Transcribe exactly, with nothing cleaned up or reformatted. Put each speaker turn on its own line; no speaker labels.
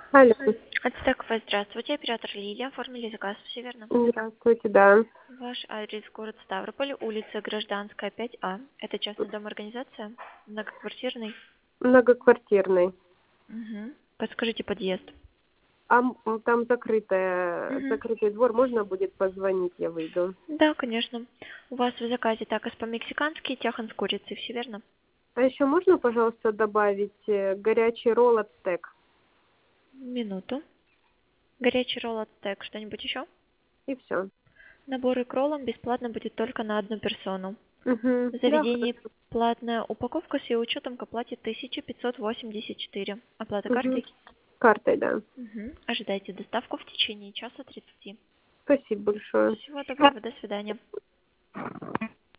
Алло.
Ацтекова, здравствуйте. Оператор Лилия. Оформили заказ, все верно?
Здравствуйте, да.
Ваш адрес город Ставрополь, улица Гражданская, пять А. Это частный дом организация? Многоквартирный?
Многоквартирный.
Угу. Подскажите подъезд.
А м, там закрытая,
Угу.
закрытый двор, можно будет позвонить, я выйду.
Да, конечно. У вас в заказе такос по-мексикански, тяхан с курицей, все верно?
А еще можно, пожалуйста, добавить э, горячий ролл от стек?
Минуту. Горячий ролл от стек. Что-нибудь еще?
И все.
Наборы к роллам бесплатно будет только на одну персону.
Угу.
В
Да,
заведении
хорошо.
платная упаковка с ее учетом к оплате тысяча пятьсот восемьдесят четыре. Оплата
Угу.
картой?
Картой, да.
Мгм. Ожидайте доставку в течение часа тридцати.
Спасибо большое.
Всего доброго, до свидания.